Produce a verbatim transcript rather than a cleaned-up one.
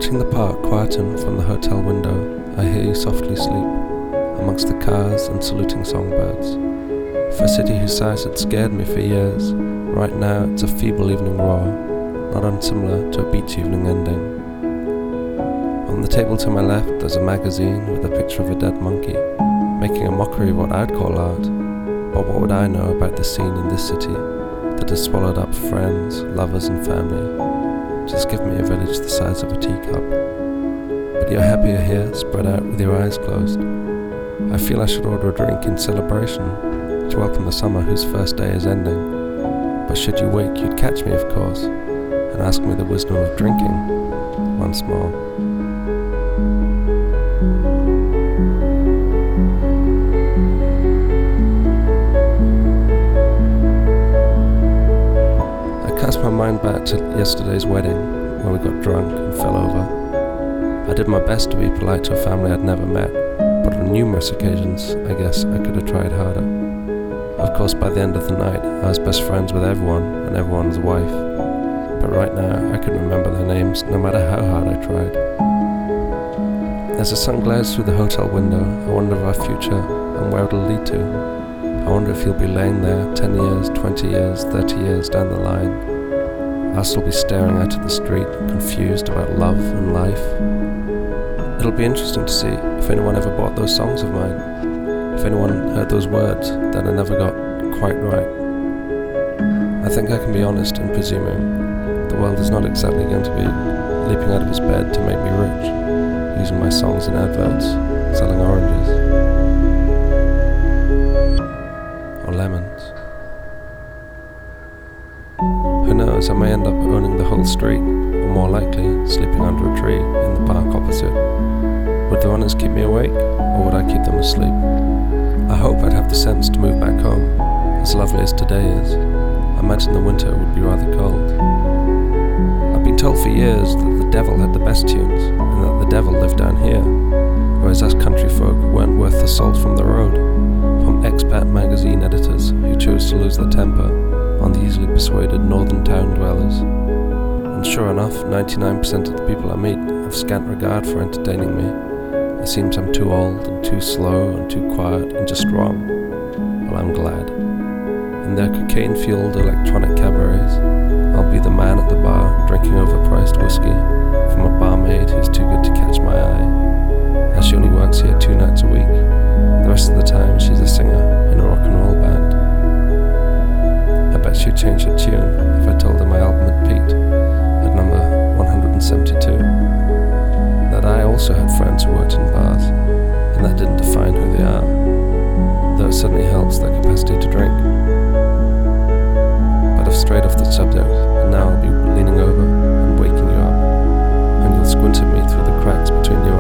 Watching the park quieten from the hotel window, I hear you softly sleep, amongst the cars and saluting songbirds. For a city whose size had scared me for years, right now it's a feeble evening roar, not unsimilar to a beach evening ending. On the table to my left there's a magazine with a picture of a dead monkey, making a mockery of what I'd call art. But what would I know about the scene in this city that has swallowed up friends, lovers and family? Just give me a village the size of a teacup. But you're happier here, spread out with your eyes closed. I feel I should order a drink in celebration to welcome the summer whose first day is ending. But should you wake, you'd catch me, of course, and ask me the wisdom of drinking once more. My mind back to yesterday's wedding, where we got drunk and fell over. I did my best to be polite to a family I'd never met, but on numerous occasions, I guess I could have tried harder. Of course, by the end of the night, I was best friends with everyone and everyone's wife, but right now, I couldn't remember their names, no matter how hard I tried. As the sun glares through the hotel window, I wonder of our future and where it'll lead to. I wonder if you'll be laying there ten years, twenty years, thirty years down the line. I'll still be staring out at the street, confused about love and life. It'll be interesting to see if anyone ever bought those songs of mine, if anyone heard those words that I never got quite right. I think I can be honest in presuming the world is not exactly going to be leaping out of its bed to make me rich, using my songs in adverts, selling oranges or lemons. Who knows, I may end up owning the whole street, or more likely, sleeping under a tree in the park opposite. Would the runners keep me awake, or would I keep them asleep? I hope I'd have the sense to move back home, as lovely as today is. I imagine the winter would be rather cold. I've been told for years that the devil had the best tunes, and that the devil lived down here, whereas us country folk weren't worth the salt from the road, from expat magazine editors who chose to lose their temper on the easily persuaded northern town dwellers. And sure enough, ninety-nine percent of the people I meet have scant regard for entertaining me. It seems I'm too old and too slow and too quiet and just wrong. Well, I'm glad. In their cocaine-fueled electronic cabarets, I'll be the man at the bar drinking overpriced whiskey from a barmaid who's too good to catch my eye, as she only works here two nights a week. The rest of the time she's a singer in a rock and roll band. I bet she'd change her tune if I told her my album had peaked at number one hundred seventy-two. That I also had friends who worked in bars, and that didn't define who they are, though it certainly helps their capacity to drink. But I've strayed off the subject, and now I'll be leaning over and waking you up, and you'll squint at me through the cracks between your